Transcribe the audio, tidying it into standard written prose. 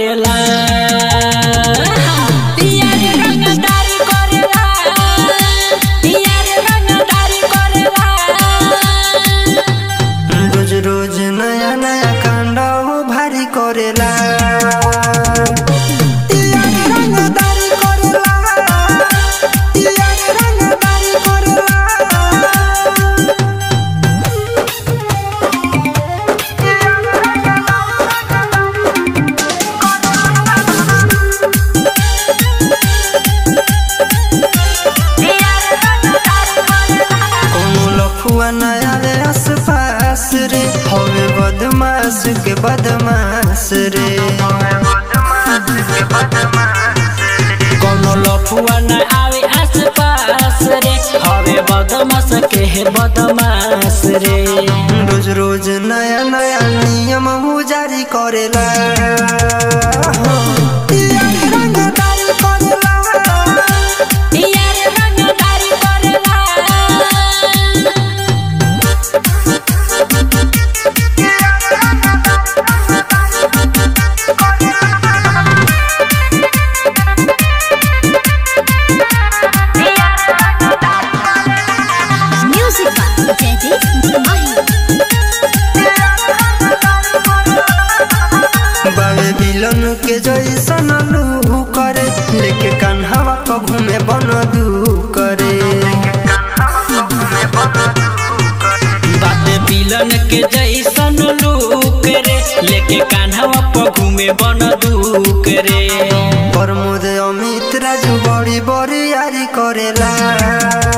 करेला यार रंगदारी करेला यार रंगदारी करेला रोज रोज नया नया कांड भारी करेला नया रे आसपास रे हवे बदमाश के बदमाश रे कोनो लफुआ न आवे आसपास रे हवे बदमाश के बदमाश रे रोज रोज नया नया नियम जारी करेला बावे बिलन के जैसन लू करे लेके कान्हावा को घूमे बनदू करे बाते बिलन के जैसन लूक रे लेके कान्हावा पर घूमे बनदूक रे प्रमोद अमित राजू बड़ी बड़ी यारी करेला।